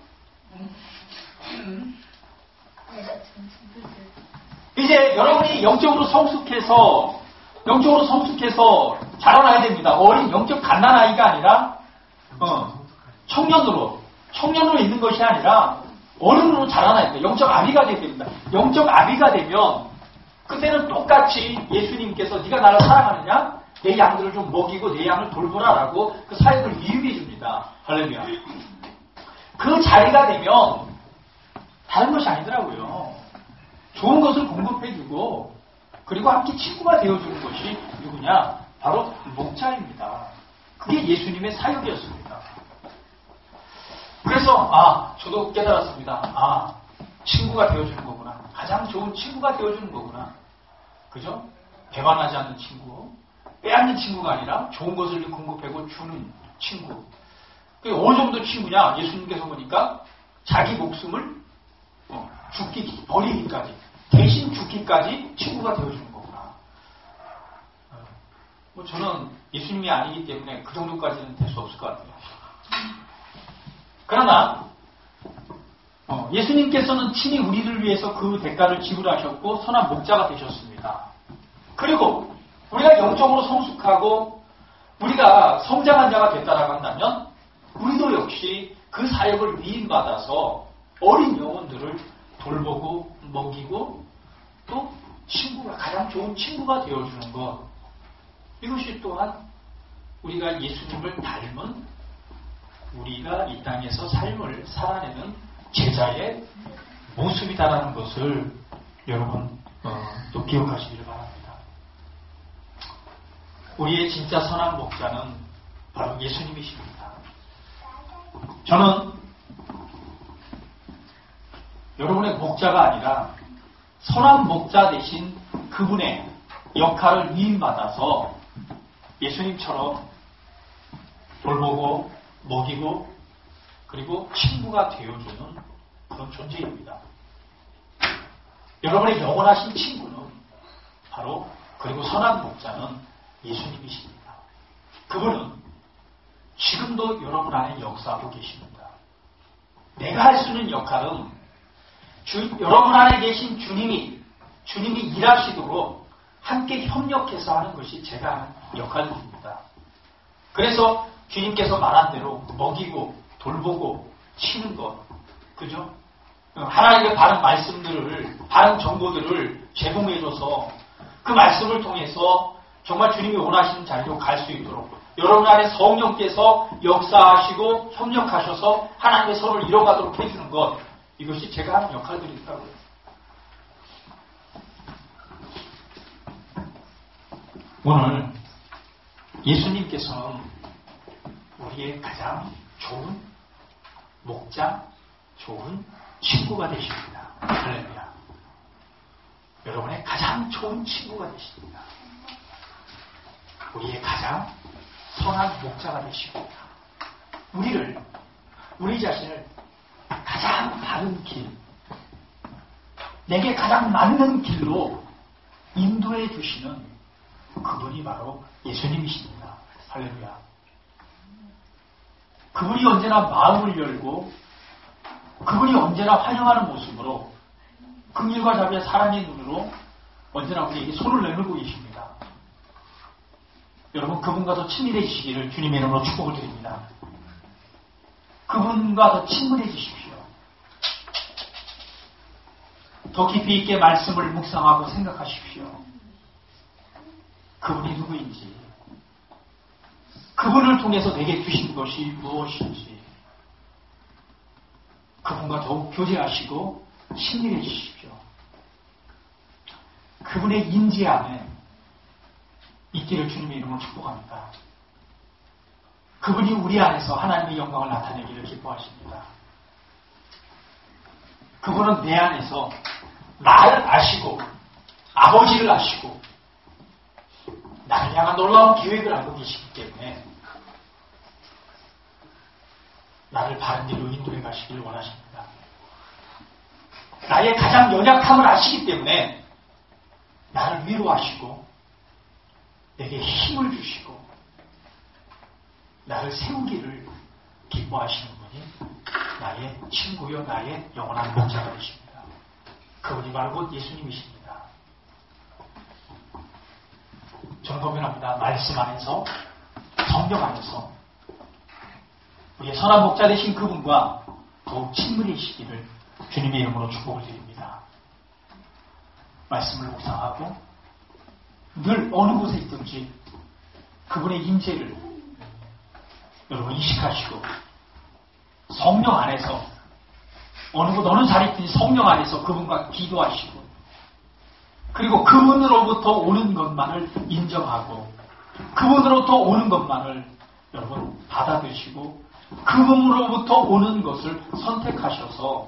Speaker 1: 이제 여러분이 영적으로 성숙해서 영적으로 성숙해서 자라나야 됩니다. 어린 영적 갓난아이가 아니라 어, 청년으로 청년으로 있는 것이 아니라 어른으로 자라나야 됩니다. 영적 아비가 되야 됩니다. 영적 아비가 되면 그때는 똑같이 예수님께서 네가 나를 사랑하느냐? 내 양들을 좀 먹이고 내 양을 돌보라라고 그 사역을 위임해 줍니다. 할렐루야. 그 자리가 되면 다른 것이 아니더라고요. 좋은 것을 공급해주고 그리고 함께 친구가 되어주는 것이 누구냐? 바로 목자입니다. 그게 예수님의 사역이었습니다. 그래서 아 저도 깨달았습니다. 아 친구가 되어주는 거구나. 가장 좋은 친구가 되어주는 거구나. 그죠? 배반하지 않는 친구, 빼앗는 친구가 아니라 좋은 것을 공급하고 주는 친구. 그게 어느 정도 친구냐? 예수님께서 보니까 자기 목숨을 어, 죽기 버리기까지 대신 죽기까지 친구가 되어주는 거구나. 어, 뭐 저는 예수님이 아니기 때문에 그 정도까지는 될 수 없을 것 같아요. 그러나 어, 예수님께서는 친히 우리를 위해서 그 대가를 지불하셨고 선한 목자가 되셨습니다. 그리고 우리가 영적으로 성숙하고 우리가 성장한 자가 됐다라고 한다면 우리도 역시 그 사역을 위임받아서 어린 영혼들을 돌보고 먹이고 또 친구가 가장 좋은 친구가 되어주는 것, 이것이 또한 우리가 예수님을 닮은 우리가 이 땅에서 삶을 살아내는 제자의 모습이다라는 것을 여러분 어, 또 기억하시기를 바랍니다. 우리의 진짜 선한 목자는 바로 예수님이십니다. 저는 여러분의 목자가 아니라 선한 목자 대신 그분의 역할을 위임받아서 예수님처럼 돌보고 먹이고 그리고 친구가 되어주는 그런 존재입니다. 여러분의 영원하신 친구는 바로 그리고 선한 목자는 예수님이십니다. 그분은 지금도 여러분 안에 역사하고 계십니다. 내가 할 수 있는 역할은 주, 여러분 안에 계신 주님이 주님이 일하시도록 함께 협력해서 하는 것이 제가 하는 역할입니다. 그래서 주님께서 말한 대로 먹이고 돌보고 치는 것, 그죠? 하나님의 바른 말씀들을, 바른 정보들을 제공해줘서 그 말씀을 통해서 정말 주님이 원하시는 자리로 갈 수 있도록 여러분 안에 성령께서 역사하시고 협력하셔서 하나님의 선을 이뤄가도록 해주는 것, 이것이 제가 하는 역할들이더라고요. 오늘 예수님께서는 우리의 가장 좋은 목자, 좋은 친구가 되십니다. 할렐루야. 여러분의 가장 좋은 친구가 되십니다. 우리의 가장 선한 목자가 되십니다. 우리를, 우리 자신을 가장 바른 길, 내게 가장 맞는 길로 인도해 주시는 그분이 바로 예수님이십니다. 할렐루야. 그분이 언제나 마음을 열고 그분이 언제나 환영하는 모습으로 긍휼과 자비와 사랑의 눈으로 언제나 우리에게 손을 내밀고 계십니다. 여러분 그분과 더 친밀해지시기를 주님의 이름으로 축복을 드립니다. 그분과 더 친밀해지십시오. 더 깊이 있게 말씀을 묵상하고 생각하십시오. 그분이 누구인지, 그분을 통해서 내게 주신 것이 무엇인지, 그분과 더욱 교제하시고 친밀해지십시오. 그분의 인지 안에 있기를 주님의 이름으로 축복합니다. 그분이 우리 안에서 하나님의 영광을 나타내기를 기뻐하십니다. 그분은 내 안에서 나를 아시고 아버지를 아시고 나를 향한 놀라운 계획을 알고 계시기 때문에 나를 바른 길로 인도해 가시기를 원하십니다. 나의 가장 연약함을 아시기 때문에 나를 위로하시고 내게 힘을 주시고 나를 세우기를 기뻐하시는 분이 나의 친구요 나의 영원한 목자가 되십니다. 그분이 바로 예수님이십니다. 저는 고민합니다. 말씀 안에서 성경 안에서 우리의 선한 목자 되신 그분과 더욱 친밀해지시기를 주님의 이름으로 축복을 드립니다. 말씀을 묵상하고 늘 어느 곳에 있든지 그분의 임재를 여러분 인식하시고 성령 안에서 어느 곳 어느 자리에 있든지 성령 안에서 그분과 기도하시고 그리고 그분으로부터 오는 것만을 인정하고 그분으로부터 오는 것만을 여러분 받아들이시고 그분으로부터 오는 것을 선택하셔서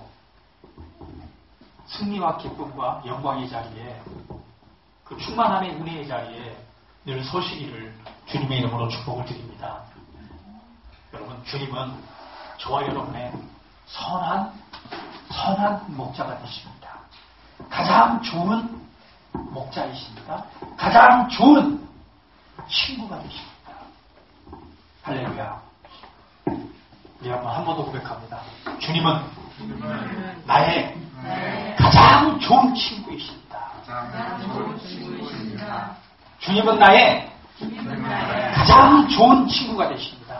Speaker 1: 승리와 기쁨과 영광의 자리에 그 충만함의 은혜의 자리에 늘 서시기를 주님의 이름으로 축복을 드립니다. 여러분 주님은 저와 여러분의 선한 선한 목자가 되십니다. 가장 좋은 목자이십니다. 가장 좋은 친구가 되십니다. 할렐루야. 우리 한번 한 번 더 고백합니다. 주님은 나의 가장 좋은 친구이십니다. 주님은 나의 가장 좋은 친구가 되십니다.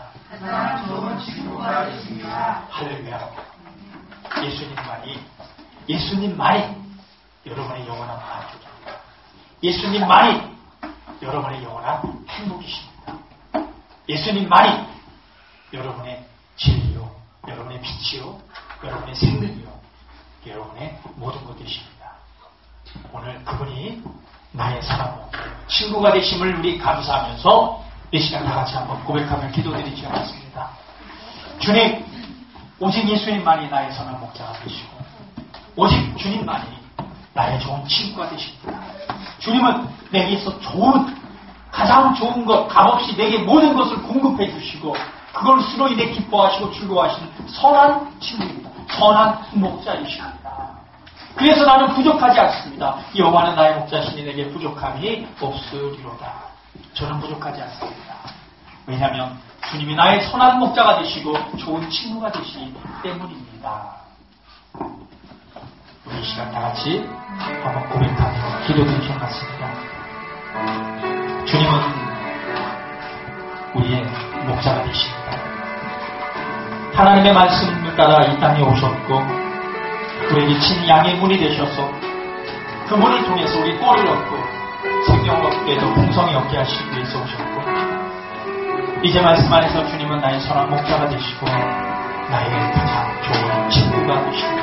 Speaker 1: 할렐루야. 예수님만이 예수님만이 여러분의 영원한 만족입니다. 예수님만이 여러분의 영원한 행복이십니다. 예수님만이 여러분의 진리요, 여러분의 빛이요, 여러분의 생명이요, 여러분의 모든 것 되십니다. 오늘 그분이 나의 사랑과 친구가 되심을 우리 감사하면서 이 시간 다 같이 한번 고백하며 기도드리지 않았습니다. 주님, 오직 예수님만이 나의 선한 목자가 되시고 오직 주님만이 나의 좋은 친구가 되십니다. 주님은 내게서 좋은, 가장 좋은 것, 값없이 내게 모든 것을 공급해 주시고 그걸 수로 인해 기뻐하시고 즐거워하시는 선한 친구입니다. 선한 목자이십니다. 그래서 나는 부족하지 않습니다. 여호와는 나의 목자시니 내게 부족함이 없으리로다. 저는 부족하지 않습니다. 왜냐하면 주님이 나의 선한 목자가 되시고 좋은 친구가 되시기 때문입니다. 우리 이 시간 다 같이 한번 고백하며 기도드리기 같습니다. 주님은 우리의 목자가 되십니다. 하나님의 말씀을 따라 이 땅에 오셨고 우리에게 친 양의 문이 되셔서 그 문을 통해서 우리 꼴을 얻고 생명을 얻게 더 풍성히 얻게 하시기 위해서 오셨고 이제 말씀 안에서 주님은 나의 선한 목자가 되시고 나의 가장 좋은 친구가 되십니다.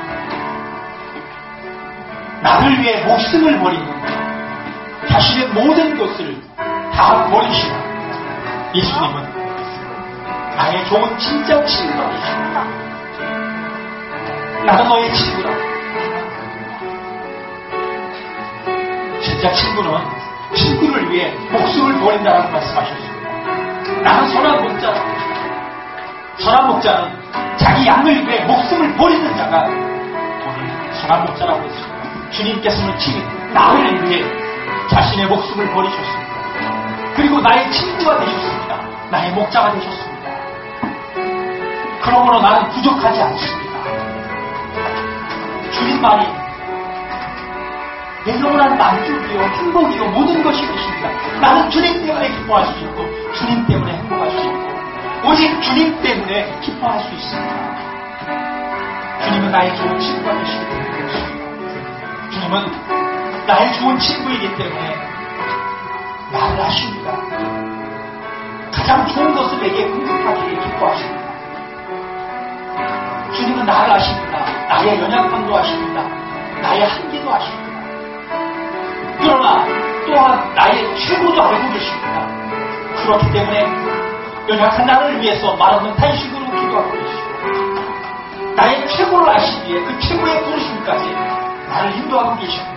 Speaker 1: 나를 위해 목숨을 버리는 자신의 모든 것을 다 버리시는 예수님은 나의 좋은 진짜 친구가 되십니다. 나는 너의 친구다. 진짜 친구는 친구를 위해 목숨을 버린다라는 말씀하셨습니다. 나는 선한 목자다. 선한 목자는 자기 양을 위해 목숨을 버리는 자가 오늘 선한 목자라고 했습니다. 주님께서는 친히 나를 위해 자신의 목숨을 버리셨습니다. 그리고 나의 친구가 되셨습니다. 나의 목자가 되셨습니다. 그러므로 나는 부족하지 않습니다. 주님만이 내 영원한 만족이요, 행복이요, 모든 것이 되십니다. 나는 주님 때문에 기뻐할 수 있고 주님 때문에 행복할 수 있고 오직 주님 때문에 기뻐할 수 있습니다. 주님은 나의 좋은 친구가 되시기 때문에 그렇습니다. 주님은 나의 좋은 친구이기 때문에 나를 아십니다. 가장 좋은 것을 내게 공급하기를 기뻐하십니다. 주님은 나를 아십니다. 나의 연약함도 아십니다. 나의 한계도 아십니다. 그러나 또한 나의 최고도 알고 계십니다. 그렇기 때문에 연약한 나를 위해서 말없는 탄식으로 기도하고 계시고 나의 최고를 아시기에 그 최고의 부르심까지 나를 인도하고 계십니다.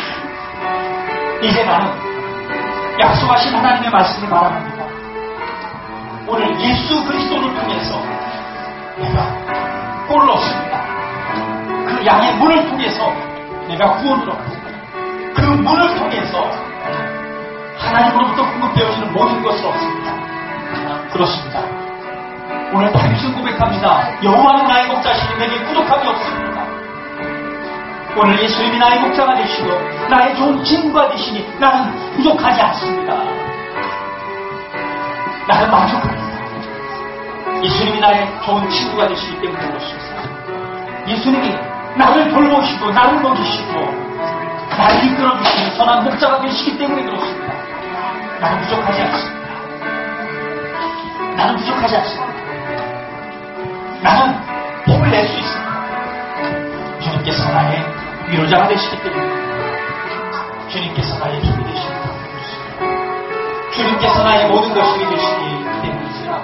Speaker 1: 이제 나는 약속하신 하나님의 말씀을 바라봅니다. 오늘 예수 그리스도를 통해서 내가 꼴을 얻습니다. 그 양의 문을 통해서 내가 구원을 얻고 그 문을 통해서 하나님으로부터 공급되어지는 모든 것을 얻습니다. 그렇습니다. 오늘 다윗은 고백합니다. 여호와는 나의 목자시니 내게 부족함이 없습니다. 오늘 예수님이 나의 목자가 되시고 나의 좋은 친구가 되시니 나는 부족하지 않습니다. 나는 만족합니다. 예수님이 나의 좋은 친구가 되시기 때문에 그렇습니다. 예수님이 나를 돌보시고 나를 먹이시고 나를 이끌어주시는 선한 목자가 되시기 때문에 그렇습니다. 나는 부족하지 않습니다. 나는 부족하지 않습니다. 나는 힘을 낼 수 있습니다. 주님께서 나의 위로자가 되시기 때문에 주님께서 나의 힘이 되시기 때문에 주님께서 나의 모든 것이 되시기 때문이지라.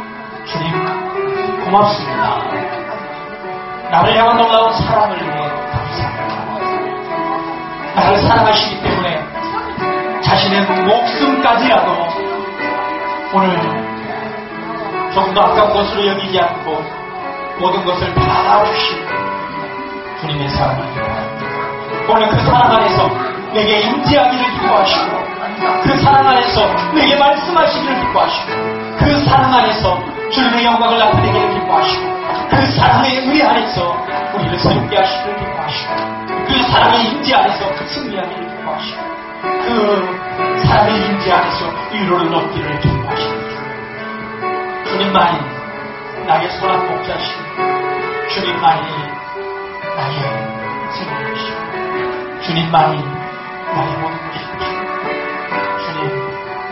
Speaker 1: 주님 고맙습니다. 나를 향한 놀라운 사랑을 위해 감사합니다. 나를 사랑하시기 때문에 자신의 목숨까지라도 오늘 조금도 아까운 것으로 여기지 않고 모든 것을 다 주시고 주님의 사랑입니다. 오늘 그 사랑 안에서 내게 임재하기를 기뻐하시고 그 사랑 안에서 내게 말씀하시기를 기뻐하시고 그 사랑 안에서 주님의 영광을 나타내기를 기뻐하시고 그 사랑의 은혜 안에서 우리를 새롭게 하시기를 기뻐하시고 그 사랑의 임재 안에서 승리하기를 기뻐하시고 그 사랑의 임재 안에서 위로를 얻기를 기뻐하시고 주님만이 나의 선한 목자시고 주님만이 나의 생명이시고 주님만이 나의 모든 것이시고 주님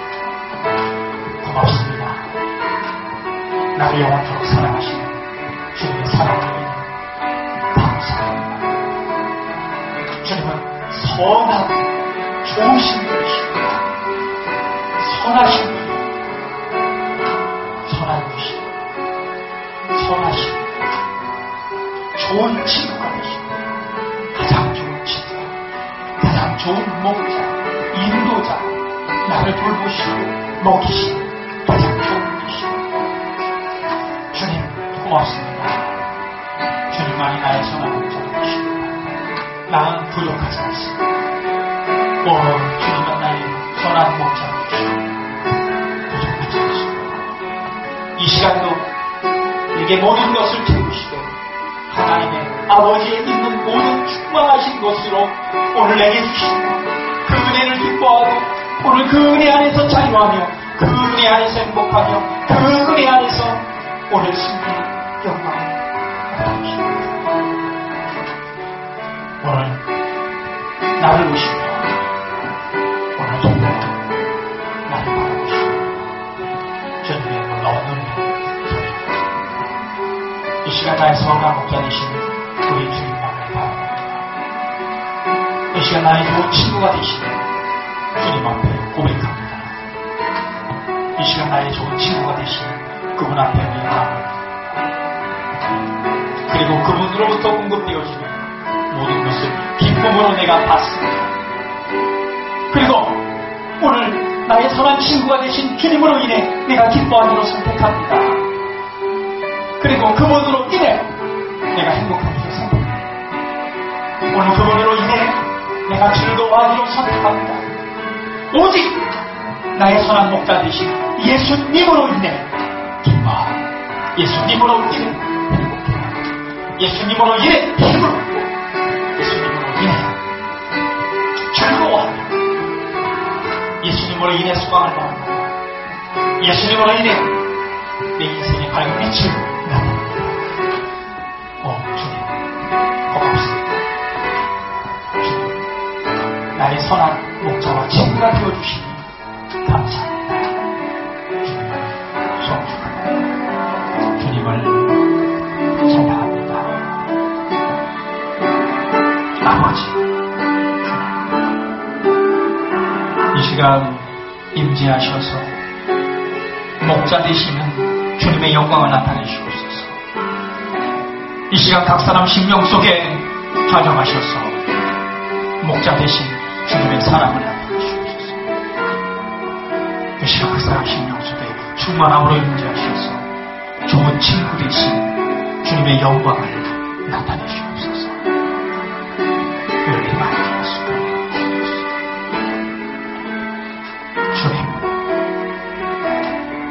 Speaker 1: 고맙습니다. 나를 영원토록 사랑하시는 주님의 사랑을 감사합니다. 주님은 선하고 좋으신 분이시고 선하신 분이시고 선한 분이시고 선하시고 좋은 친구가 되시고 가장 좋은 친구, 가장 좋은 목자, 인도자, 나를 돌보시고 먹이시고 가장 좋은 분이시고 주님 고맙습니다. 주님만이 나의 선한 목자가 되시고 나는 부족하지 않습니다. 오, 주님은 나의 선한 목자가 되시고 부족하지 않습니다. 이 시간도 내게 모든 것을 채우시고 하나님의 아버지에 있는 모든 충만하신 것으로 오늘 내게 주시고 그 은혜를 기뻐하고 오늘 그 은혜 안에서 자유하며 그 은혜 안에서 행복하며 그 은혜 안에서 오늘 승리 영광을 받으시고 오늘 나를 보시며 오늘 정말 나를 바라보시고 주님의 놀라운 은혜 이 시간 나의 선한 목자 되신 우리 주님만을 바랍니다. 이 시간 나의 좋은 친구가 되시는 주님 앞에 고백합니다. 이 시간 나의 좋은 친구가 되신 그분 앞에 우리 나옵니다. 그리고 그분으로부터 공급되어지는 모든 것을 기쁨으로 내가 받습니다. 그리고 오늘 나의 선한 친구가 되신 주님으로 인해 내가 기뻐하기로 선택합니다. 그리고 그분으로 인해 내가 행복하기로 선택합니다. 오늘 그분으로 인해 내가 즐거워하기로 선택합니다. 오직 나의 선한 목자 되신 예수님으로 인해 기뻐하고 예수님으로 인해 행복해하고 예수님으로 인해 힘을 얻고 예수님으로 인해 즐거워하며 예수님으로 인해 소망을 받는 예수님으로 인해 내 인생의 밝은 빛을 나타냅니다. 오 주님 고맙습니다. 주님 나의 선한 목자와 친구가 되어주시니 감사합니다. 주님을 송축합니다. 주님을 찬양합니다. 아버지 이 시간 임재하셔서 목자 되시는 주님의 영광을 나타내시옵소서. 이 시간 각 사람 심령 속에 좌정하셔서 목자 되신 주님의 사랑을 나타내시옵소서. 이 시간 각 사람 심령 속에 충만함으로 임재하셔서 좋은 친구 되신 주님의 영광을 나타내시옵소서.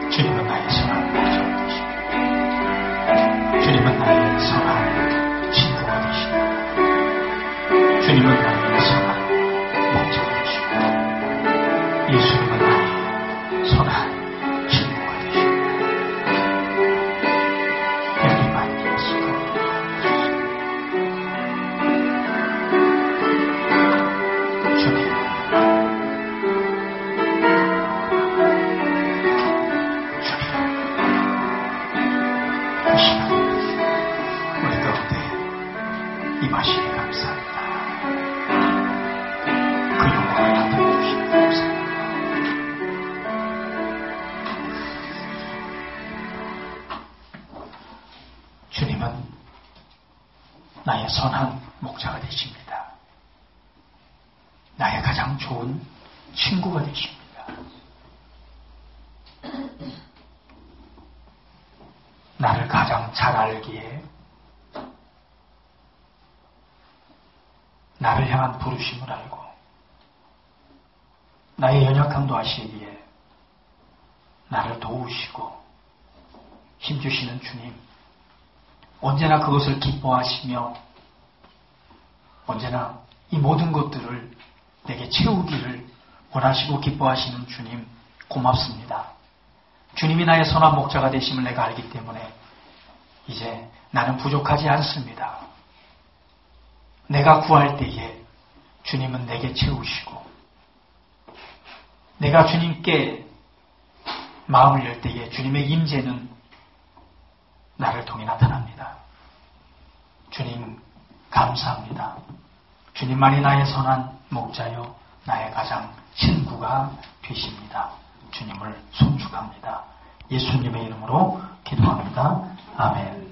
Speaker 1: 주님은 나의 선한 목자가 되십니다. 주님은 나의 선한 친구가 되십니다. 주님은 나의 선한 목자가 되십니다. 예수님은 나의 선한 친구가 되십니다. Everybody is good. 주님, 주님, 이 시간 우리 가운데 임하시니 감사합니다. 그 영광을 나타내 주시니 감사합니다. 주님은 나의 선한 목자가 되십니다. 나의 가장 좋은 친구가 되십니다. 나를 가장 잘 알기에 나를 향한 부르심을 알고 나의 연약함도 아시기에 나를 도우시고 힘주시는 주님, 언제나 그것을 기뻐하시며 언제나 이 모든 것들을 내게 채우기를 원하시고 기뻐하시는 주님, 고맙습니다. 주님이 나의 선한 목자가 되심을 내가 알기 때문에 이제 나는 부족하지 않습니다. 내가 구할 때에 주님은 내게 채우시고 내가 주님께 마음을 열 때에 주님의 임재는 나를 통해 나타납니다. 주님 감사합니다. 주님만이 나의 선한 목자요 나의 가장 친구가 되십니다. 주님을 손축합니다. 예수님의 이름으로 기도합니다. 아멘.